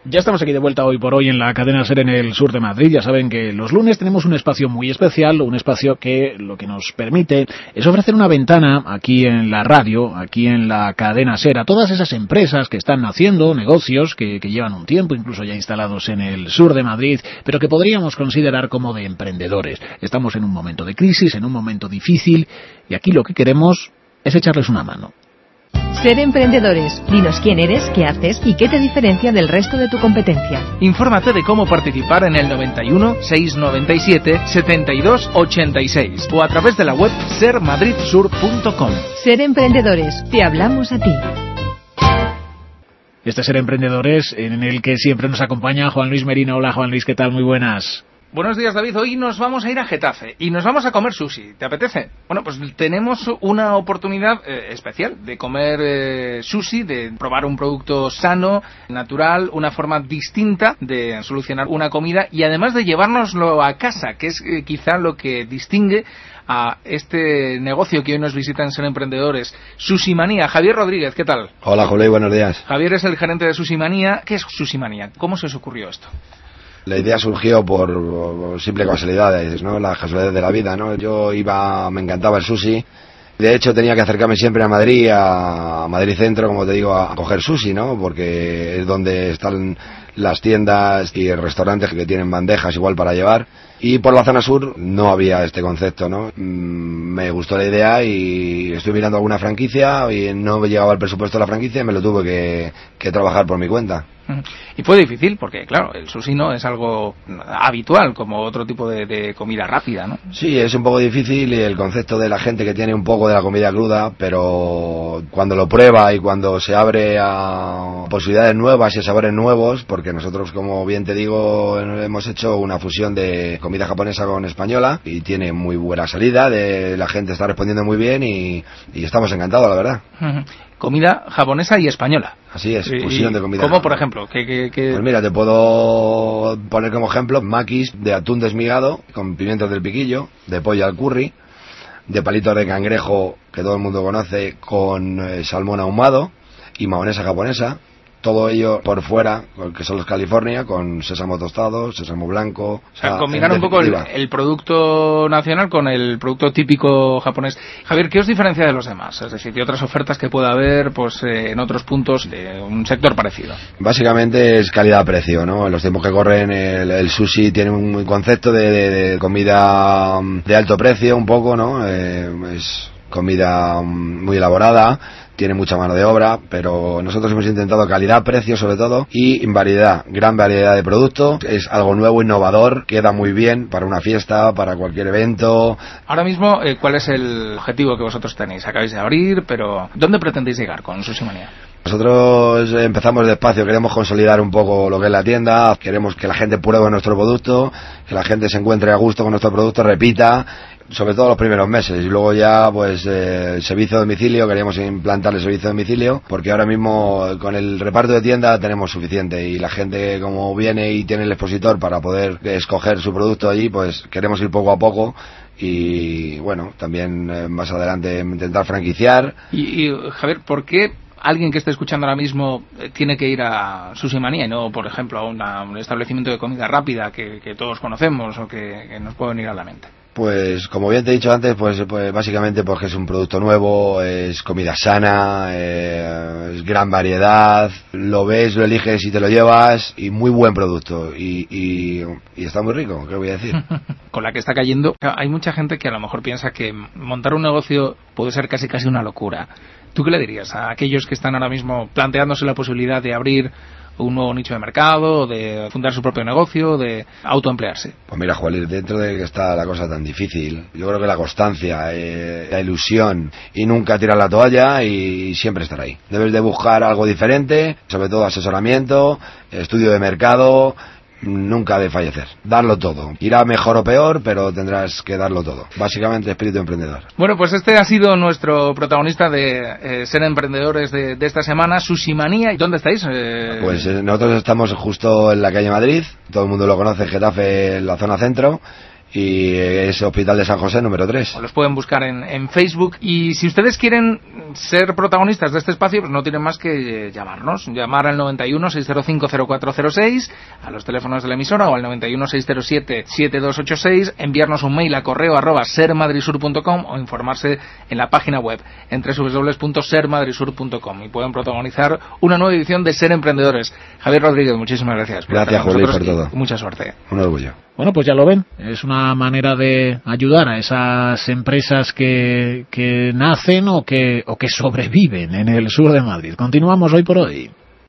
Ya estamos aquí de vuelta hoy por hoy en la cadena SER en el sur de Madrid. Ya saben que los lunes tenemos un espacio muy especial, un espacio que lo que nos permite es ofrecer una ventana aquí en la radio, aquí en la cadena SER, a todas esas empresas que están haciendo negocios, que llevan un tiempo incluso ya instalados en el sur de Madrid, pero que podríamos considerar como de emprendedores. Estamos en un momento de crisis, en un momento difícil, y aquí lo que queremos es echarles una mano. Ser emprendedores. Dinos quién eres, qué haces y qué te diferencia del resto de tu competencia. Infórmate de cómo participar en el 91 697 72 86 o a través de la web sermadridsur.com. Ser emprendedores. Te hablamos a ti. Este Ser Emprendedores en el que siempre nos acompaña Juan Luis Merino. Hola Juan Luis, ¿qué tal? Muy buenas. Buenos días, David. Hoy nos vamos a ir a Getafe y nos vamos a comer sushi. ¿Te apetece? Bueno, pues tenemos una oportunidad especial de comer sushi, de probar un producto sano, natural, una forma distinta de solucionar una comida y además de llevárnoslo a casa, que es quizá lo que distingue a este negocio que hoy nos visita en Ser Emprendedores, Sushi Manía. Javier Rodríguez, ¿qué tal? Hola, Julio, buenos días. Javier es el gerente de Sushi Manía. ¿Qué es Sushi Manía? ¿Cómo se os ocurrió esto? La idea surgió por simple casualidades, ¿no? Las casualidades de la vida, ¿no? Me encantaba el sushi. De hecho, tenía que acercarme siempre a Madrid Centro, como te digo, a coger sushi, ¿no? Porque es donde están las tiendas y restaurantes que tienen bandejas igual para llevar. Y por la zona sur no había este concepto, ¿no? Me gustó la idea y estoy mirando alguna franquicia y no me llegaba el presupuesto de la franquicia y me lo tuve que trabajar por mi cuenta. Y fue difícil porque, claro, el sushi no es algo habitual como otro tipo de comida rápida, ¿no? Sí, es un poco difícil y el concepto de la gente que tiene un poco de la comida cruda, pero cuando lo prueba y cuando se abre a posibilidades nuevas y a sabores nuevos, porque nosotros, como bien te digo, hemos hecho una fusión de comida japonesa con española y tiene muy buena salida, la gente está respondiendo muy bien y estamos encantados, la verdad. Comida japonesa y española. Así es, fusión de comida. ¿Cómo, por ejemplo? Pues mira, te puedo poner como ejemplo maquis de atún desmigado con pimientos del piquillo, de pollo al curry, de palitos de cangrejo que todo el mundo conoce con salmón ahumado y mahonesa japonesa. Todo ello por fuera, que son los California, con sésamo tostado, sésamo blanco. O sea, combinar un poco el producto nacional con el producto típico japonés. Javier, ¿qué os diferencia de los demás? Es decir, de otras ofertas que pueda haber pues en otros puntos de un sector parecido. Básicamente es calidad-precio, ¿no? En los tiempos que corren el sushi tiene un concepto de comida de alto precio un poco, ¿no? Es comida muy elaborada, tiene mucha mano de obra, pero nosotros hemos intentado calidad, precio sobre todo, y variedad, gran variedad de productos. Es algo nuevo, innovador, queda muy bien para una fiesta, para cualquier evento. Ahora mismo, ¿cuál es el objetivo que vosotros tenéis? Acabáis de abrir, pero ¿dónde pretendéis llegar con Sushi Manía? Nosotros empezamos despacio, queremos consolidar un poco lo que es la tienda, queremos que la gente pruebe nuestro producto, que la gente se encuentre a gusto con nuestro producto, repita, sobre todo los primeros meses, y luego ya pues el servicio de domicilio, queríamos implantar el servicio de domicilio, porque ahora mismo con el reparto de tienda tenemos suficiente, y la gente como viene y tiene el expositor para poder escoger su producto allí, pues queremos ir poco a poco. Y bueno, también más adelante intentar franquiciar. Y Javier, ¿por qué alguien que esté escuchando ahora mismo tiene que ir a Sushi Manía y no, por ejemplo, a un establecimiento de comida rápida que todos conocemos o que nos puede venir a la mente? Pues como bien te he dicho antes, pues básicamente porque es un producto nuevo, es comida sana, es gran variedad, lo ves, lo eliges y te lo llevas, y muy buen producto, y está muy rico, ¿qué voy a decir? Con la que está cayendo, hay mucha gente que a lo mejor piensa que montar un negocio puede ser casi una locura. ¿Tú qué le dirías a aquellos que están ahora mismo planteándose la posibilidad de abrir un nuevo nicho de mercado, de fundar su propio negocio, de autoemplearse? Pues mira, Juan, dentro de que está la cosa tan difícil, yo creo que la constancia, la ilusión y nunca tirar la toalla y siempre estar ahí. Debes de buscar algo diferente, sobre todo asesoramiento, estudio de mercado. Nunca de fallecer, darlo todo. Irá mejor o peor, pero tendrás que darlo todo. Básicamente espíritu emprendedor. Bueno, pues este ha sido nuestro protagonista de Ser Emprendedores de esta semana, Sushi Manía. ¿Y dónde estáis? Pues nosotros estamos justo en la calle Madrid, todo el mundo lo conoce, Getafe, en la zona centro. y es Hospital de San José número 3. Los pueden buscar en Facebook, y si ustedes quieren ser protagonistas de este espacio, pues no tienen más que llamarnos, llamar al 91 605 0406, a los teléfonos de la emisora, o al 91 607 7286, enviarnos un mail a correo@sermadridsur.com o informarse en la página web en www.sermadridsur.com, y pueden protagonizar una nueva edición de Ser Emprendedores. Javier Rodríguez, muchísimas gracias. Gracias, Juli, por todo. Mucha suerte. Un orgullo. Bueno, pues ya lo ven, es una manera de ayudar a esas empresas que nacen o que sobreviven en el sur de Madrid. Continuamos Hoy por Hoy.